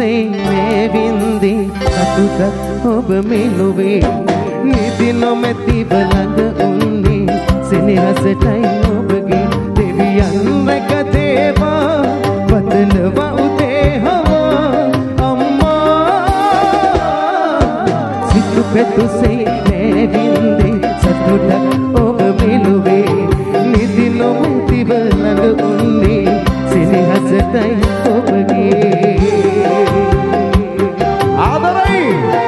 තුසේ වින්දි සතුටක් ඔබ මිනුවේ නිදි නොමැතිව ළඟ උන්නේ සෙනෙහසටයි ඔබගේ දෙවියන් රැක දේවා වදනවා උදේ හවා අම්මා සිතු පෙතුසේ වින්දි සතුටක් ඔබ මිනුවේ නිදි නොමැතිව ළඟ උන්නේ සෙනෙහසටයි ඔබගේ ආදරයි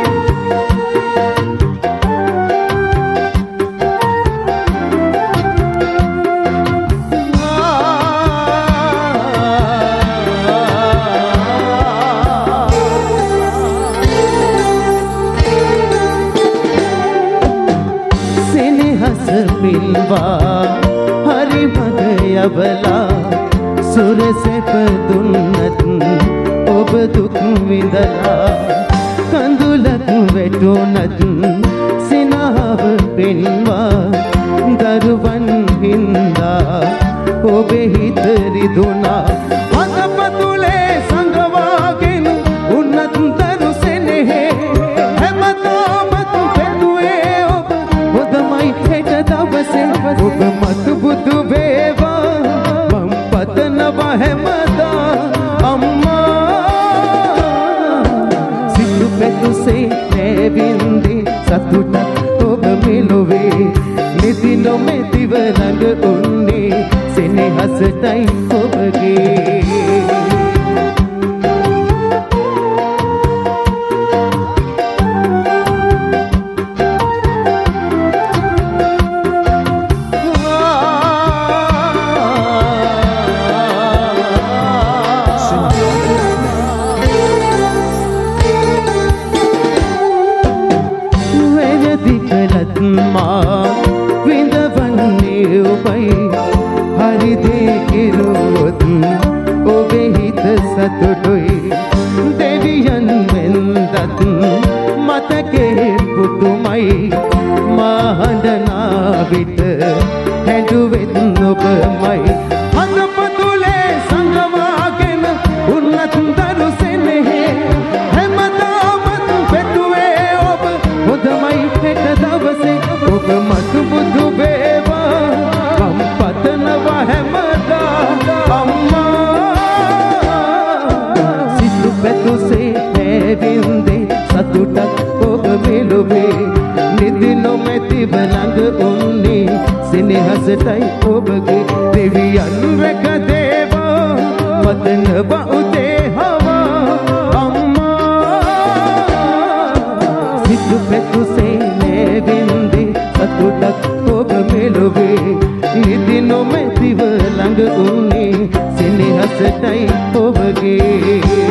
සෙනෙහස පිල්වා හරි මග යවලා සුර සැප දුන්නත් ඔබ දුක් විඳලා කඳුලක් වැටුණත් සිනාව පෙන්වා දරුවන් හින්දා ඔබේ හිත රිදුනා අතපතුලේ සංගවාගෙන උන්නත් දරු සෙනෙහේ හැමදාම පෙතුවේ ඔබ හොදමයි හෙට දවසේ ඔබ මතු බුදු වේවා හැමදා අම්මා සිතු පෙතුසේ නැවින්දි සතුටක් ඔබ මෙලොවේ නිදි නොමැතිව ළඟ උන්නේ සෙනෙහසටයි ඔබගේ විඳවන්නේ ඔබයි හරි දේ කිරුවොත් ඔබේ හිත සතුටුයි දෙවියන් වෙන්දත් මතකේ පුතුමයි මහඬනා විට හැඬුවෙත් ඔබමයි අතපතුලේ සංගවාගෙන උන්නත් දරු සෙනෙහේ හැමදාම පෙතුවේ ඔබ හොදමයි හෙට දවසේ ඔබ මතු බුදු වේවා මම පතනවා හැමදා අම්මා සිතු පෙතුසේ නැවින්දි සතුටක් ඔබ මෙලොවේ නිදි නොමැතිව ළඟ උන්නේ සෙනෙහසටයි ඔබගේ දෙවියන් රැක දේවා වදනවා උදේ හවා අම්මා සිතු පෙතුසේ නැවින්දි සතුටක් ඔබ මෙලොවේ නිදි නොමැතිව ළඟ උන්නේ සෙනෙහසටයි ඔබගේ